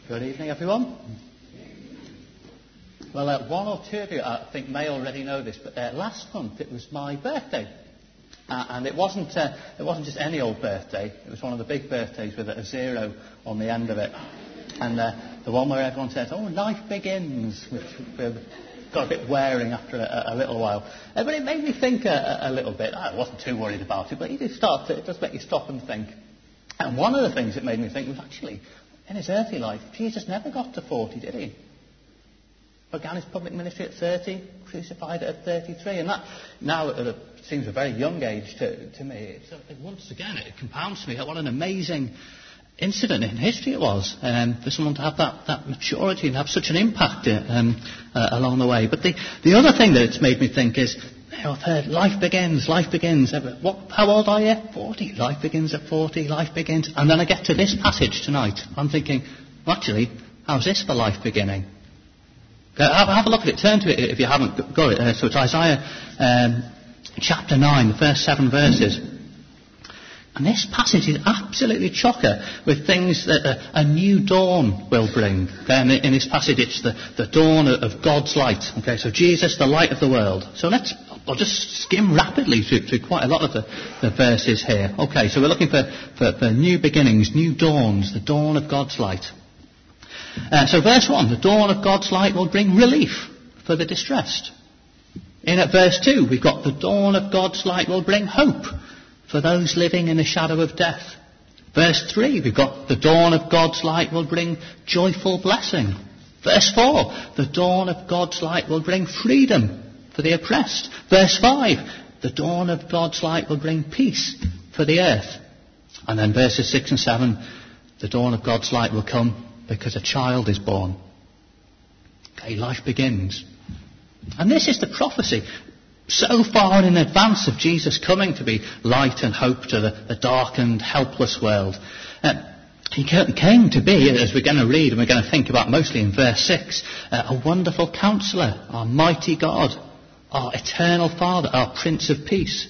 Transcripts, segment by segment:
Good evening, everyone. Well, one or two of you, I think, may already know this, but last month it was my birthday. And it wasn't just any old birthday. It was one of the big birthdays with a zero on the end of it. And the one where everyone says, "Oh, life begins," which got a bit wearing after a little while. But it made me think a little bit. I wasn't too worried about it, but it does make you stop and think. And one of the things it made me think was actually, in his earthly life, Jesus never got to 40, did he? Began his public ministry at 30, crucified at 33, and that now seems a very young age to me. Once again, it compounds to me what an amazing incident in history it was for someone to have that maturity and have such an impact along the way. But the other thing that it's made me think is, I've heard life begins. How old are you? 40. Life begins at 40. Life begins. And then I get to this passage tonight. I'm thinking, well, actually, how's this for life beginning? Have a look at it. Turn to it if you haven't got it. So it's Isaiah chapter 9, the first 7 verses. And this passage is absolutely chocker with things that a new dawn will bring. In this passage, it's the dawn of God's light. Okay, so Jesus, the light of the world. So I'll just skim rapidly through quite a lot of the verses here. Okay, so we're looking for new beginnings, new dawns, the dawn of God's light. So verse 1, the dawn of God's light will bring relief for the distressed. In at verse 2, we've got the dawn of God's light will bring hope for those living in the shadow of death. Verse 3, we've got the dawn of God's light will bring joyful blessing. Verse 4, the dawn of God's light will bring freedom for the oppressed. Verse 5, the dawn of God's light will bring peace for the earth. And then verses 6 and 7, the dawn of God's light will come because a child is born. Okay, life begins. And this is the prophecy so far in advance of Jesus coming to be light and hope to the darkened, helpless world. He came to be, as we're going to read and we're going to think about mostly in verse 6, a wonderful counsellor, our mighty God, our eternal Father, our Prince of Peace.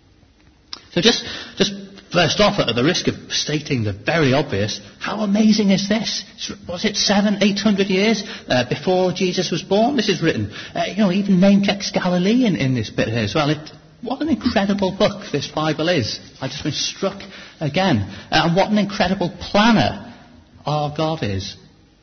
So just first off, at the risk of stating the very obvious, how amazing is this? Was it 700-800 years before Jesus was born? This is written. Even name checks Galilee in this bit here as well. What an incredible book this Bible is. I've just been struck again. And what an incredible planner our God is.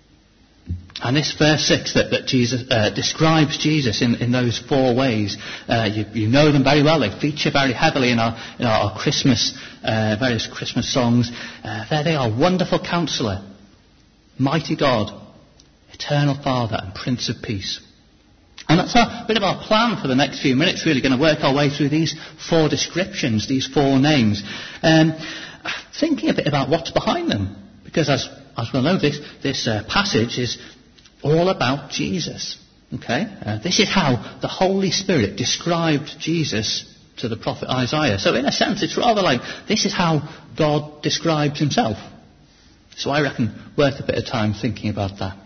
And this verse 6 that Jesus describes Jesus in those 4 ways, you know them very well. They feature very heavily in our Christmas, various Christmas songs. There they are: wonderful Counsellor, mighty God, eternal Father, and Prince of Peace. And that's a bit of our plan for the next few minutes. Really going to work our way through these 4 descriptions, these 4 names, thinking a bit about what's behind them, because as we'll know, this passage is all about Jesus. Okay, this is how the Holy Spirit described Jesus to the prophet Isaiah. So in a sense, it's rather like this is how God describes himself. So I reckon worth a bit of time thinking about that.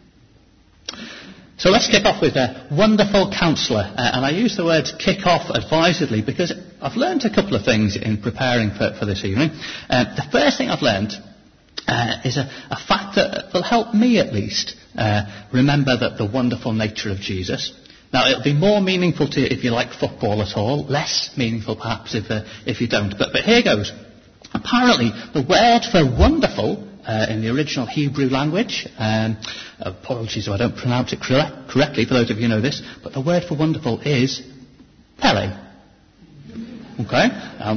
So let's kick off with a wonderful counsellor. And I use the words kick off advisedly because I've learned a couple of things in preparing for this evening. The first thing I've learned is a fact that will help me at least remember the wonderful nature of Jesus. Now, it'll be more meaningful to you if you like football at all, less meaningful perhaps if you don't. But here goes. Apparently, the word for wonderful in the original Hebrew language, apologies if I don't pronounce it correctly for those of you who know this, but the word for wonderful is Pele. Okay?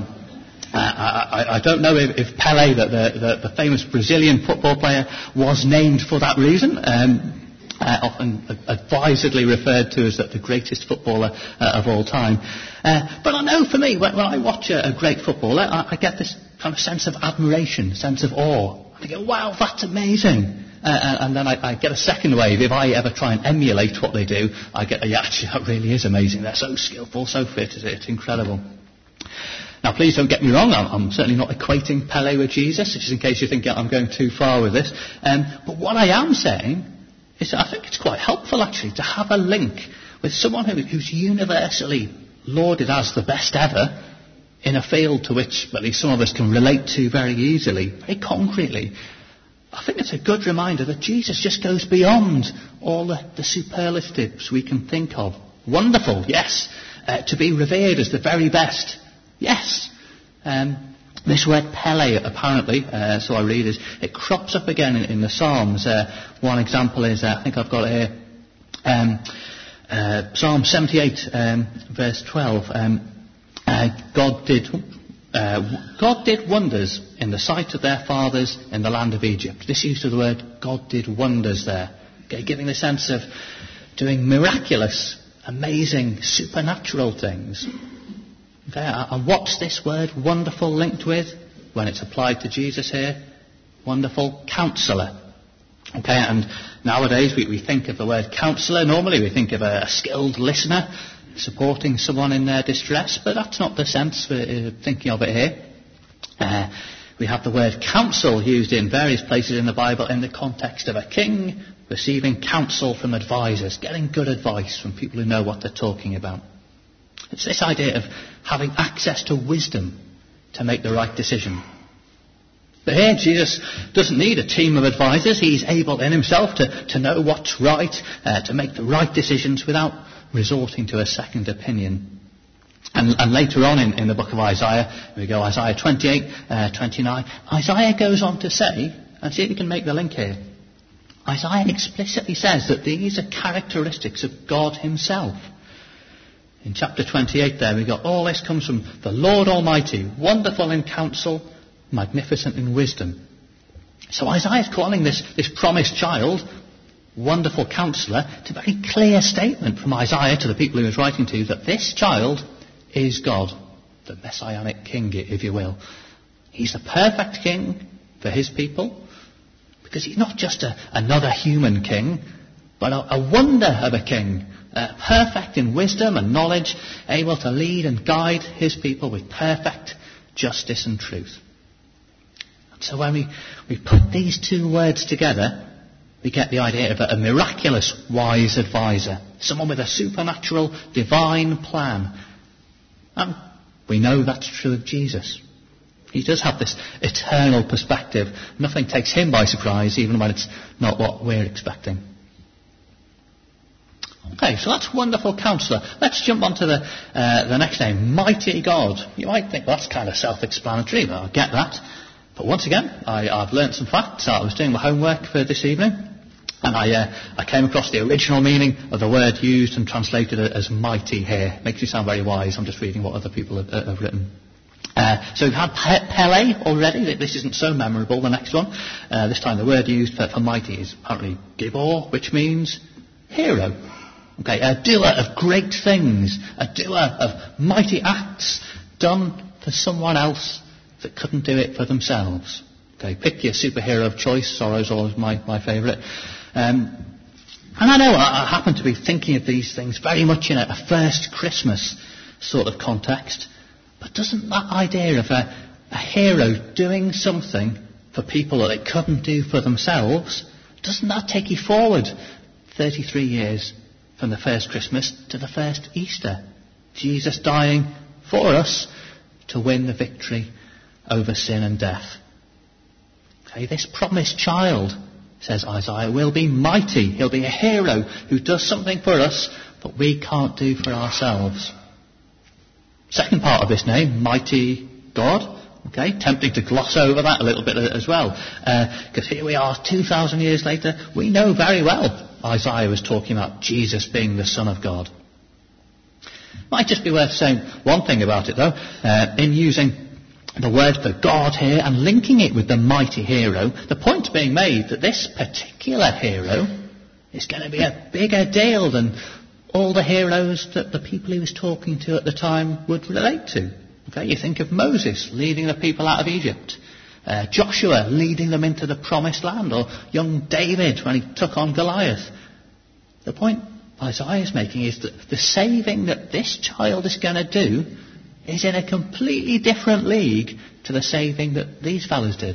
I don't know if Pele, the famous Brazilian football player, was named for that reason. Often advisedly referred to as the greatest footballer of all time. But I know for me, when I watch a great footballer, I get this kind of sense of admiration, sense of awe. I go, wow, that's amazing. And then I get a second wave. If I ever try and emulate what they do, I get, yeah, actually, that really is amazing. They're so skillful, so fit. It's incredible. Now, please don't get me wrong. I'm certainly not equating Pele with Jesus, just in case you think I'm going too far with this. But what I am saying is I think it's quite helpful, actually, to have a link with someone who's universally lauded as the best ever in a field to which at least some of us can relate to very easily, very concretely. I think it's a good reminder that Jesus just goes beyond all the superlatives we can think of. Wonderful, yes. To be revered as the very best, yes. This word Pele, apparently, so I read, it crops up again in the Psalms. One example is, I think I've got it here, Psalm 78, verse 12. God did wonders in the sight of their fathers in the land of Egypt. This use of the word God did wonders there, giving the sense of doing miraculous, amazing, supernatural things. Okay, and what's this word wonderful linked with when it's applied to Jesus here? Wonderful Counselor. Okay, and nowadays we think of the word counsellor. Normally we think of a skilled listener supporting someone in their distress, but that's not the sense we're thinking of it here. We have the word counsel used in various places in the Bible in the context of a king receiving counsel from advisors, getting good advice from people who know what they're talking about. It's this idea of having access to wisdom to make the right decision. But here Jesus doesn't need a team of advisors. He's able in himself to know what's right, to make the right decisions without resorting to a second opinion. And later on in the book of Isaiah, we go Isaiah 28, 29, Isaiah goes on to say, and see if you can make the link here, Isaiah explicitly says that these are characteristics of God himself. In chapter 28 there we got, all this comes from the Lord Almighty, wonderful in counsel, magnificent in wisdom. So Isaiah's calling this promised child wonderful counsellor. It's a very clear statement from Isaiah to the people he was writing to that this child is God, the messianic king, if you will. He's the perfect king for his people because he's not just another human king, but a wonder of a king, perfect in wisdom and knowledge, able to lead and guide his people with perfect justice and truth. So when we put these two words together, we get the idea of a miraculous wise advisor, someone with a supernatural divine plan. And we know that's true of Jesus. He does have this eternal perspective. Nothing takes him by surprise, even when it's not what we're expecting. Okay, so that's wonderful counsellor. Let's jump on to the next name, mighty God. You might think, well, that's kind of self-explanatory, but I get that. But once again, I've learnt some facts. I was doing my homework for this evening, and I came across the original meaning of the word used and translated as mighty here. Makes you sound very wise. I'm just reading what other people have written. So we've had Pele already. This isn't so memorable, the next one. This time the word used for mighty is apparently Gibor, which means hero. Okay, a doer of great things, a doer of mighty acts done for someone else that couldn't do it for themselves. Okay, pick your superhero of choice. Sorrow's always my favourite. And I know I happen to be thinking of these things very much in a first Christmas sort of context. But doesn't that idea of a hero doing something for people that they couldn't do for themselves, doesn't that take you forward 33 years from the first Christmas to the first Easter? Jesus dying for us to win the victory over sin and death. Okay, this promised child, says Isaiah, will be mighty. He'll be a hero who does something for us that we can't do for ourselves. Second part of this name, mighty God. Okay, tempting to gloss over that a little bit as well. Because here we are 2,000 years later, we know very well Isaiah was talking about Jesus being the Son of God. Might just be worth saying one thing about it though. In using the word for God here and linking it with the mighty hero, the point being made that this particular hero is going to be a bigger deal than all the heroes that the people he was talking to at the time would relate to. Okay, you think of Moses leading the people out of Egypt, Joshua leading them into the promised land, or young David when he took on Goliath. The point Isaiah is making is that the saving that this child is going to do is in a completely different league to the saving that these fellows did.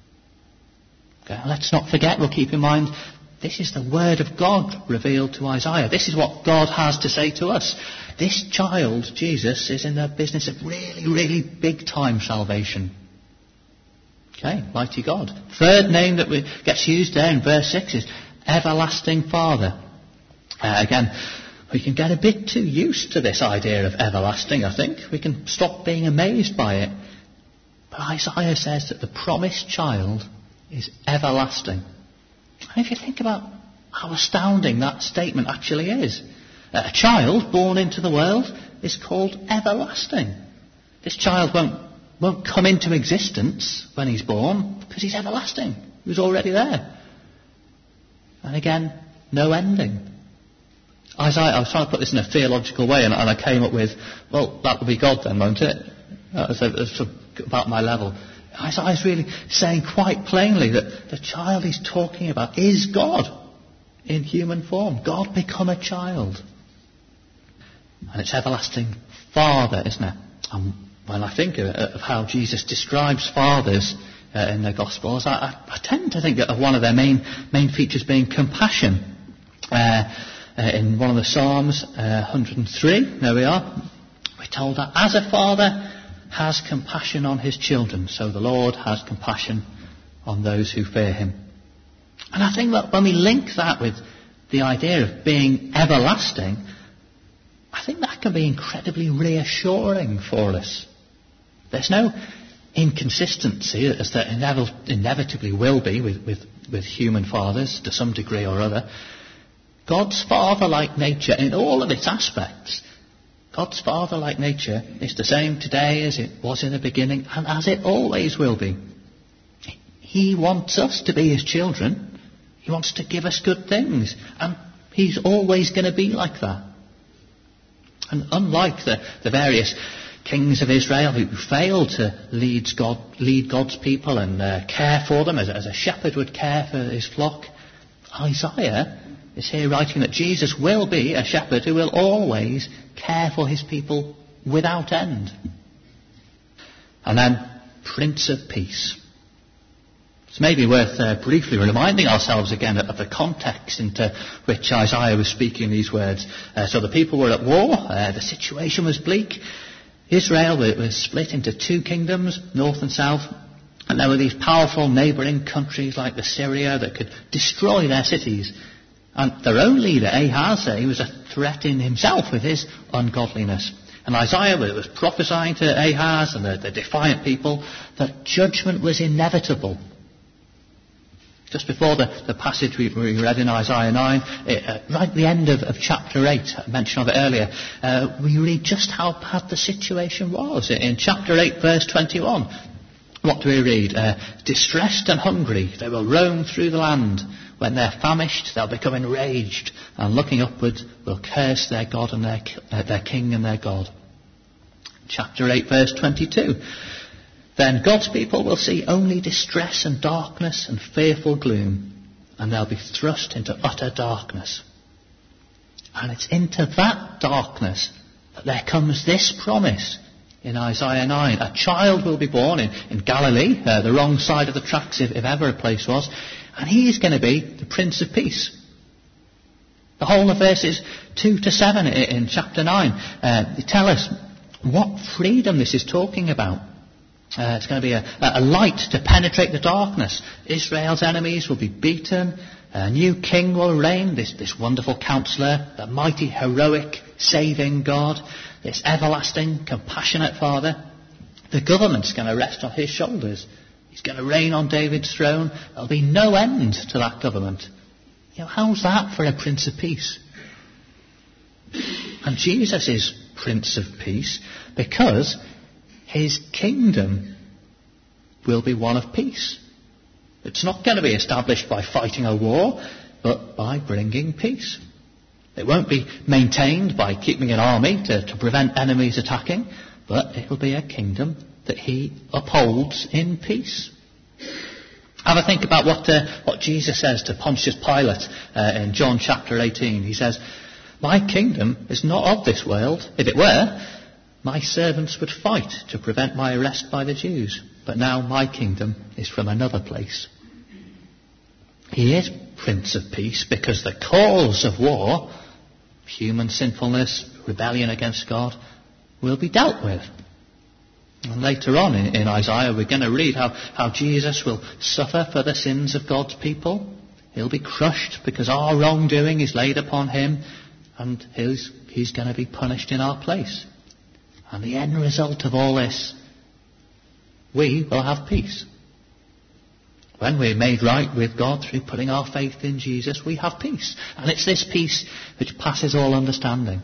Okay, let's not forget, we'll keep in mind, this is the word of God revealed to Isaiah. This is what God has to say to us. This child, Jesus, is in the business of really, really big time salvation. Okay, mighty God. Third name that gets used there in verse 6 is Everlasting Father. Again, we can get a bit too used to this idea of everlasting, I think. We can stop being amazed by it. But Isaiah says that the promised child is everlasting. And if you think about how astounding that statement actually is. A child born into the world is called everlasting. This child won't come into existence when he's born because he's everlasting. He was already there. And again, no ending. Isaiah, I was trying to put this in a theological way, and I came up with, well, that would be God then, won't it? That's about my level. Isaiah's really saying quite plainly that the child he's talking about is God in human form. God become a child. And it's everlasting Father, isn't it? And when I think of how Jesus describes fathers in the Gospels, I tend to think of one of their main features being compassion. In one of the Psalms, 103, there we are, we're told that as a father has compassion on his children, so the Lord has compassion on those who fear him. And I think that when we link that with the idea of being everlasting, I think that can be incredibly reassuring for us. There's no inconsistency, as there inevitably will be with human fathers to some degree or other. God's father-like nature in all of its aspects, God's father-like nature is the same today as it was in the beginning and as it always will be. He wants us to be his children. He wants to give us good things. And he's always going to be like that. And unlike the various kings of Israel who failed to lead God's people and care for them as a shepherd would care for his flock, Isaiah is here writing that Jesus will be a shepherd who will always care for his people without end. And then, Prince of Peace. It's maybe worth briefly reminding ourselves again of the context into which Isaiah was speaking these words. So the people were at war, the situation was bleak. Israel was split into two kingdoms, north and south, and there were these powerful neighbouring countries like Assyria that could destroy their cities. And their own leader, Ahaz, he was a threat in himself with his ungodliness. And Isaiah was prophesying to Ahaz and the defiant people that judgment was inevitable. Just before the passage we read in Isaiah 9, right at the end of chapter 8, I mentioned of it earlier, we read just how bad the situation was. In chapter 8, verse 21, what do we read? Distressed and hungry, they will roam through the land. When they're famished, they'll become enraged, and looking upward, will curse their God and their king and their God. Chapter 8, verse 22. Then God's people will see only distress and darkness and fearful gloom, and they'll be thrust into utter darkness. And it's into that darkness that there comes this promise in Isaiah 9. A child will be born in Galilee, the wrong side of the tracks if ever a place was, and he is going to be the Prince of Peace. The whole of verses 2 to 7 in chapter 9 they tell us what freedom this is talking about. It's going to be a light to penetrate the darkness. Israel's enemies will be beaten. A new king will reign, this wonderful counselor, the mighty, heroic, saving God, this everlasting, compassionate Father. The government's going to rest on his shoulders. He's going to reign on David's throne. There'll be no end to that government. How's that for a Prince of Peace? And Jesus is Prince of Peace because his kingdom will be one of peace. It's not going to be established by fighting a war, but by bringing peace. It won't be maintained by keeping an army to prevent enemies attacking, but it will be a kingdom that he upholds in peace. Have a think about what Jesus says to Pontius Pilate in John chapter 18. He says, "My kingdom is not of this world. If it were, my servants would fight to prevent my arrest by the Jews. But now my kingdom is from another place." He is Prince of Peace because the cause of war, human sinfulness, rebellion against God, will be dealt with. And later on in Isaiah, we're going to read how Jesus will suffer for the sins of God's people. He'll be crushed because our wrongdoing is laid upon him, and he's going to be punished in our place. And the end result of all this, we will have peace. When we're made right with God through putting our faith in Jesus, we have peace. And it's this peace which passes all understanding.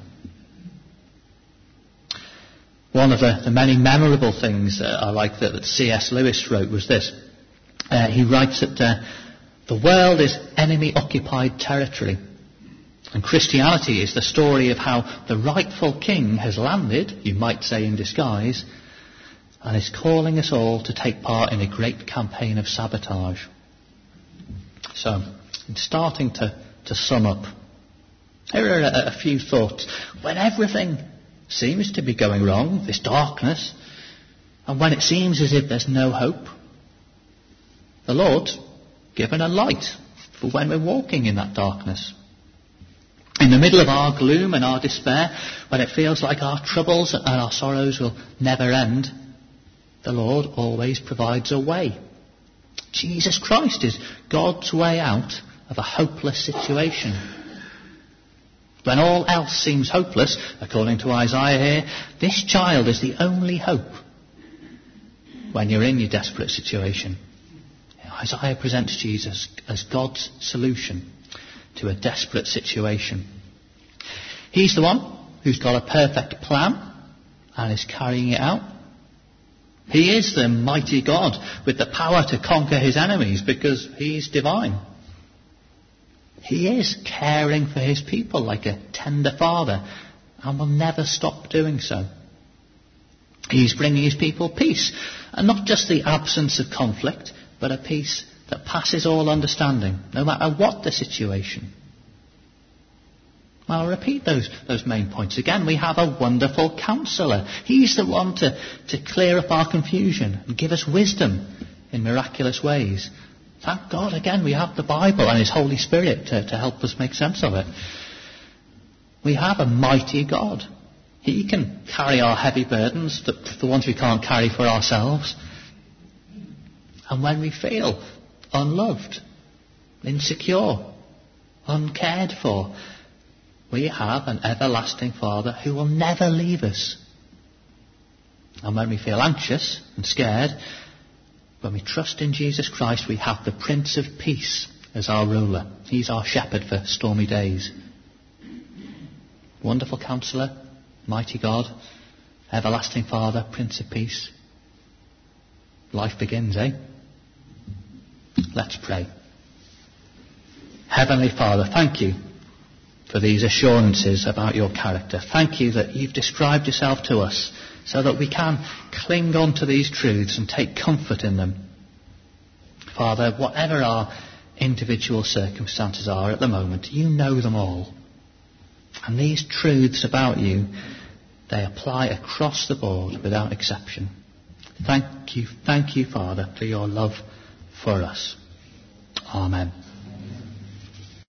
One of the many memorable things I like that C.S. Lewis wrote was this. He writes that the world is enemy-occupied territory. And Christianity is the story of how the rightful king has landed, you might say in disguise, and is calling us all to take part in a great campaign of sabotage. So, in starting to sum up, here are a few thoughts. When everything seems to be going wrong, this darkness, and when it seems as if there's no hope, the Lord's given a light for when we're walking in that darkness. In the middle of our gloom and our despair, when it feels like our troubles and our sorrows will never end, the Lord always provides a way. Jesus Christ is God's way out of a hopeless situation. When all else seems hopeless, according to Isaiah here, this child is the only hope when you're in your desperate situation. Isaiah presents Jesus as God's solution to a desperate situation. He's the one who's got a perfect plan and is carrying it out. He is the mighty God with the power to conquer his enemies because he's divine. He is caring for his people like a tender father and will never stop doing so. He's bringing his people peace, and not just the absence of conflict, but a peace that passes all understanding, no matter what the situation. I'll repeat those main points again. We have a wonderful counsellor. He's the one to clear up our confusion and give us wisdom in miraculous ways. Thank God, again, we have the Bible and his Holy Spirit to help us make sense of it. We have a mighty God. He can carry our heavy burdens, the ones we can't carry for ourselves. And when we feel unloved, insecure, uncared for, we have an everlasting Father who will never leave us. And when we feel anxious and scared, when we trust in Jesus Christ, we have the Prince of Peace as our ruler. He's our shepherd for stormy days. Wonderful Counsellor, mighty God, everlasting Father, Prince of Peace. Life begins, eh? Let's pray. Heavenly Father, thank you for these assurances about your character. Thank you that you've described yourself to us so that we can cling on to these truths and take comfort in them. Father, whatever our individual circumstances are at the moment, you know them all. And these truths about you, they apply across the board without exception. Thank you, Father, for your love for us. Amen.